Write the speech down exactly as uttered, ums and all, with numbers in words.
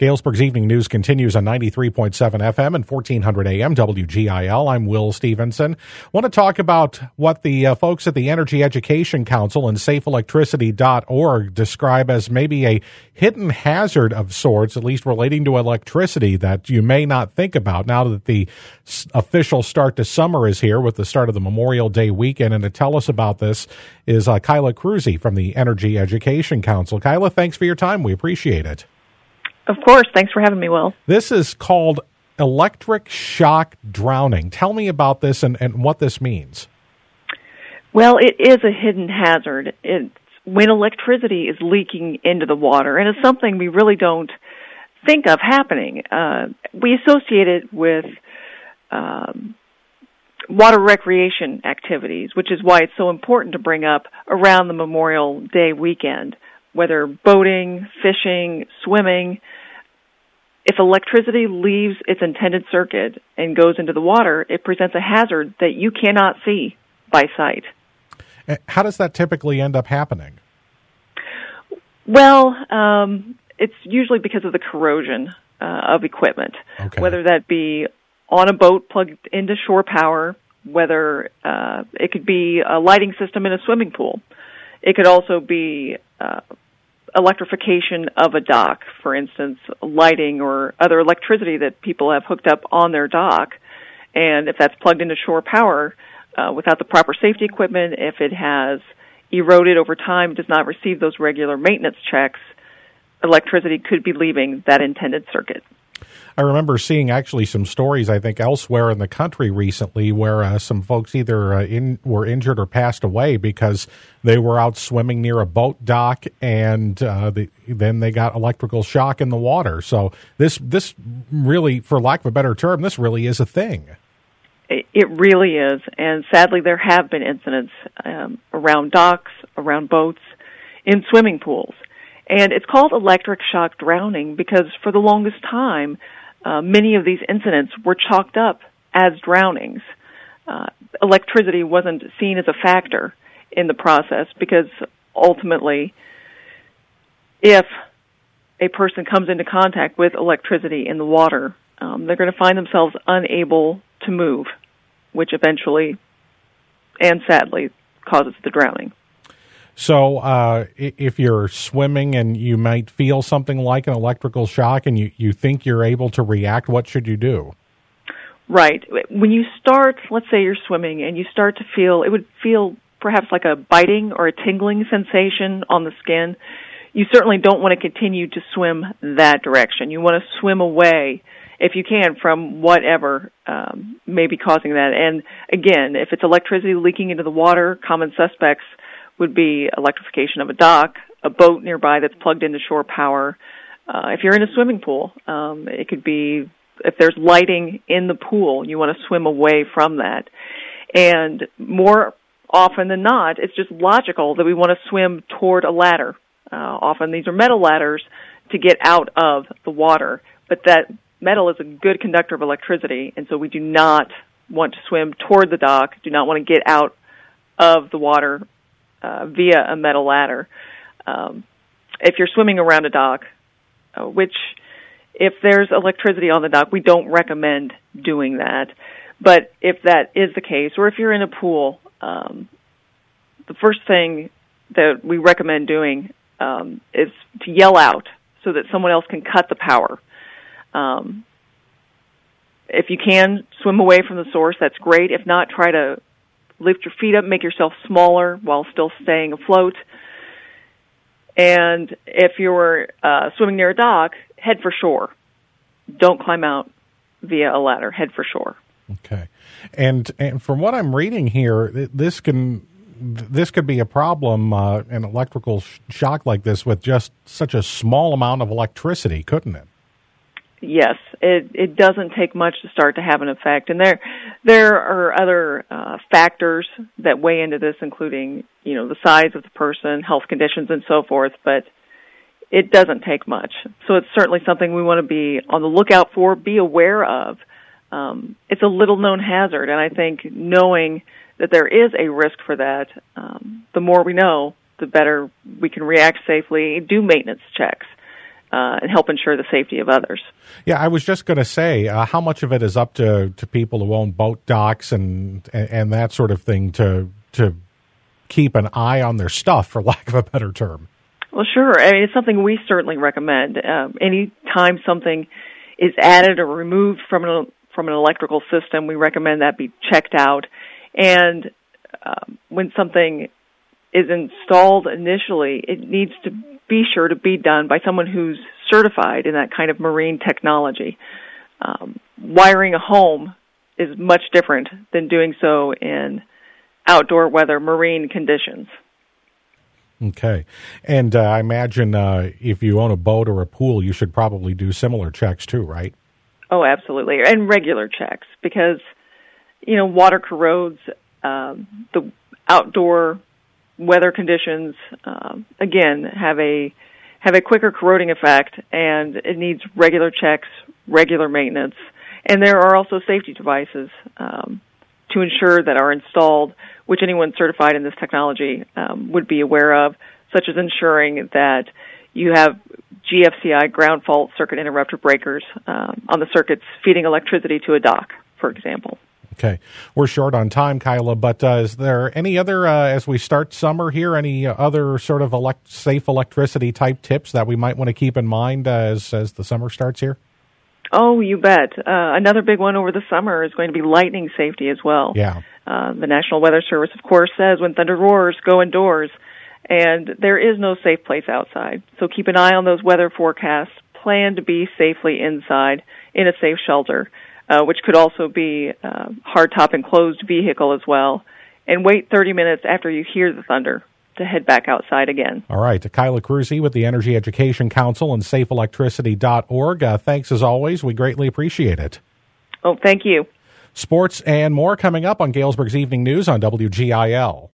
Galesburg's Evening News continues on ninety-three point seven F M and fourteen hundred A M W G I L. I'm Will Stevenson. Want to talk about what the uh, folks at the Energy Education Council and safe electricity dot org describe as maybe a hidden hazard of sorts, at least relating to electricity, that you may not think about now that the s- official start to summer is here with the start of the Memorial Day weekend. And to tell us about this is uh, Kyla Cruzy from the Energy Education Council. Kyla, thanks for your time. We appreciate it. Of course. Thanks for having me, Will. This is called electric shock drowning. Tell me about this and, and what this means. Well, it is a hidden hazard. It's when electricity is leaking into the water, and it's something we really don't think of happening. Uh, we associate it with um, water recreation activities, which is why it's so important to bring up around the Memorial Day weekend, whether boating, fishing, swimming. If electricity leaves its intended circuit and goes into the water, it presents a hazard that you cannot see by sight. How does that typically end up happening? Well, um, it's usually because of the corrosion uh, of equipment, okay. Whether that be on a boat plugged into shore power, whether uh, it could be a lighting system in a swimming pool. It could also be uh, electrification of a dock, for instance, lighting or other electricity that people have hooked up on their dock. And if that's plugged into shore power uh, without the proper safety equipment, if it has eroded over time, does not receive those regular maintenance checks, electricity could be leaving that intended circuit. I remember seeing actually some stories, I think, elsewhere in the country recently where uh, some folks either uh, in, were injured or passed away because they were out swimming near a boat dock and uh, the, then they got electrical shock in the water. So this, this really, for lack of a better term, this really is a thing. It really is, and sadly there have been incidents um, around docks, around boats, in swimming pools. And it's called electric shock drowning because for the longest time, uh, many of these incidents were chalked up as drownings. Uh, electricity wasn't seen as a factor in the process because ultimately, if a person comes into contact with electricity in the water, um, they're going to find themselves unable to move, which eventually and sadly causes the drowning. So uh, if you're swimming and you might feel something like an electrical shock and you, you think you're able to react, what should you do? Right. When you start, let's say you're swimming and you start to feel, it would feel perhaps like a biting or a tingling sensation on the skin, you certainly don't want to continue to swim that direction. You want to swim away, if you can, from whatever um, may be causing that. And again, if it's electricity leaking into the water, common suspects would be electrification of a dock, a boat nearby that's plugged into shore power. Uh, if you're in a swimming pool, um, it could be if there's lighting in the pool, you want to swim away from that. And more often than not, it's just logical that we want to swim toward a ladder. Uh, often these are metal ladders to get out of the water, but that metal is a good conductor of electricity, and so we do not want to swim toward the dock, do not want to get out of the water Uh, via a metal ladder. Um, if you're swimming around a dock, uh, which if there's electricity on the dock, we don't recommend doing that. But if that is the case, or if you're in a pool, um, the first thing that we recommend doing um, is to yell out so that someone else can cut the power. Um, if you can swim away from the source, that's great. If not, try to lift your feet up, make yourself smaller while still staying afloat. And if you're uh, swimming near a dock, head for shore. Don't climb out via a ladder. Head for shore. Okay. And and from what I'm reading here, this can this could be a problem, uh, an electrical sh- shock like this with just such a small amount of electricity, couldn't it? Yes, it, it doesn't take much to start to have an effect. And there there are other uh, factors that weigh into this, including, you know, the size of the person, health conditions, and so forth, but it doesn't take much. So it's certainly something we want to be on the lookout for, be aware of. Um, it's a little-known hazard, and I think knowing that there is a risk for that, um, the more we know, the better we can react safely, do maintenance checks. uh, and help ensure the safety of others. Yeah, I was just going to say, uh, how much of it is up to, to people who own boat docks and, and and that sort of thing to to keep an eye on their stuff, for lack of a better term? Well, sure. I mean, it's something we certainly recommend. Um, any time something is added or removed from an from an electrical system, we recommend that be checked out. And um, when something is installed initially, it needs to be sure to be done by someone who's certified in that kind of marine technology. Um, wiring a home is much different than doing so in outdoor weather, marine conditions. Okay. And uh, I imagine uh, if you own a boat or a pool, you should probably do similar checks too, right? Oh, absolutely. And regular checks, because, you know, water corrodes, um, the outdoor weather conditions, um, again, have a have a quicker corroding effect, and it needs regular checks, regular maintenance. And there are also safety devices um, to ensure that are installed, which anyone certified in this technology um, would be aware of, such as ensuring that you have G F C I ground fault circuit interrupter breakers um, on the circuits feeding electricity to a dock, for example. Okay. We're short on time, Kyla, but uh, is there any other, uh, as we start summer here, any other sort of elect- safe electricity type tips that we might want to keep in mind uh, as, as the summer starts here? Oh, you bet. Uh, another big one over the summer is going to be lightning safety as well. Yeah. Uh, the National Weather Service, of course, says when thunder roars, go indoors. And there is no safe place outside. So keep an eye on those weather forecasts. Plan to be safely inside in a safe shelter, uh, which could also be a hardtop enclosed vehicle as well. And wait thirty minutes after you hear the thunder to head back outside again. All right. Kyla Cruzy with the Energy Education Council and safe electricity dot org. Uh, thanks as always. We greatly appreciate it. Oh, thank you. Sports and more coming up on Galesburg's Evening News on W G I L.